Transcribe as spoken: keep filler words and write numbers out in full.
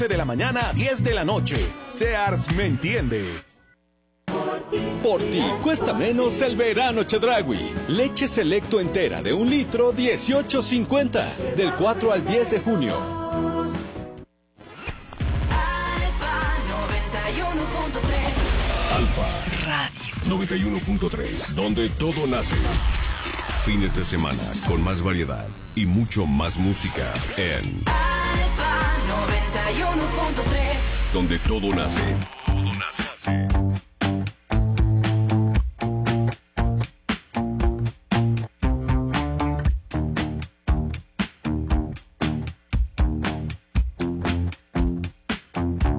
de la mañana a diez de la noche. Sears me entiende. Por ti cuesta menos el verano Chedraui. Leche Selecto entera de un litro, dieciocho cincuenta. Del cuatro al diez de junio. Alfa noventa y uno punto tres. Alfa Radio noventa y uno punto tres, donde todo nace. Fines de semana con más variedad y mucho más música en Alfa noventa y uno punto tres, donde todo nace. Todo nace.